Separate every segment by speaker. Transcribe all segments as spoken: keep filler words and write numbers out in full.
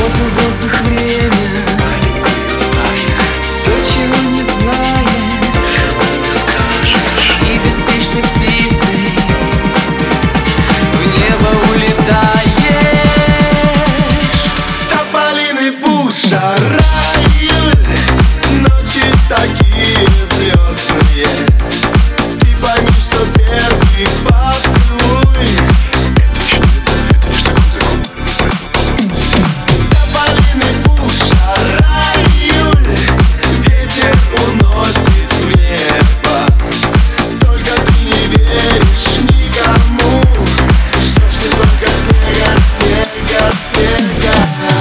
Speaker 1: воду, воздух, время. То, чего не знаешь, и беспечной птицей в небо улетаешь.
Speaker 2: Тополиный пух, жара, июль, ночи такие звездные. Ты пойми, что первый поцелуй — это еще не любовь, это лишь такой закон. Тополиный пух, жара, июль, ветер уносит в небо. Только ты не веришь никому, ждешь ты только снега, снега, снега.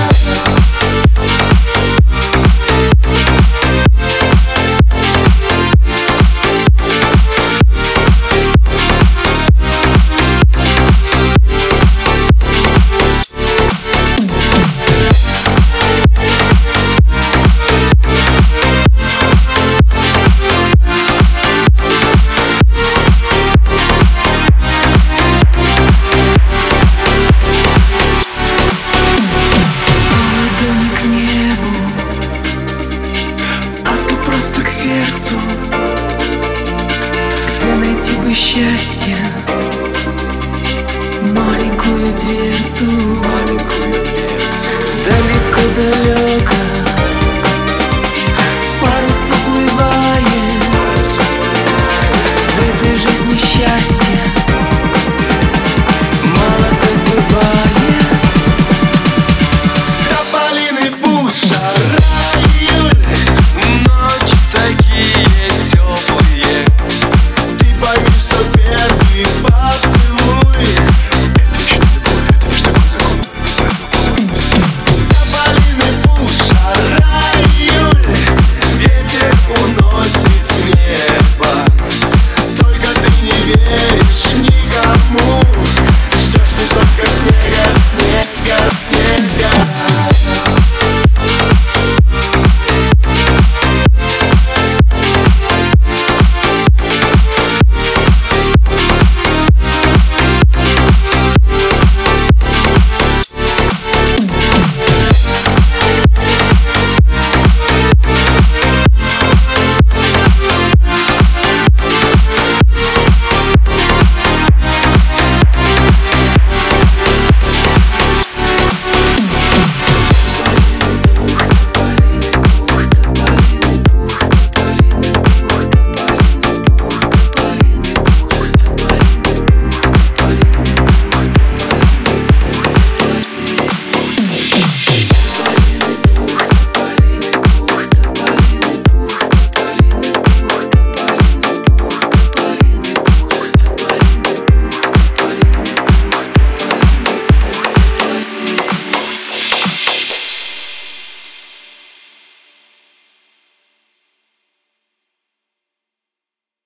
Speaker 1: Сердцу, где найти бы счастье, маленькую дверцу, маленькую дверцу, далеко-далеко.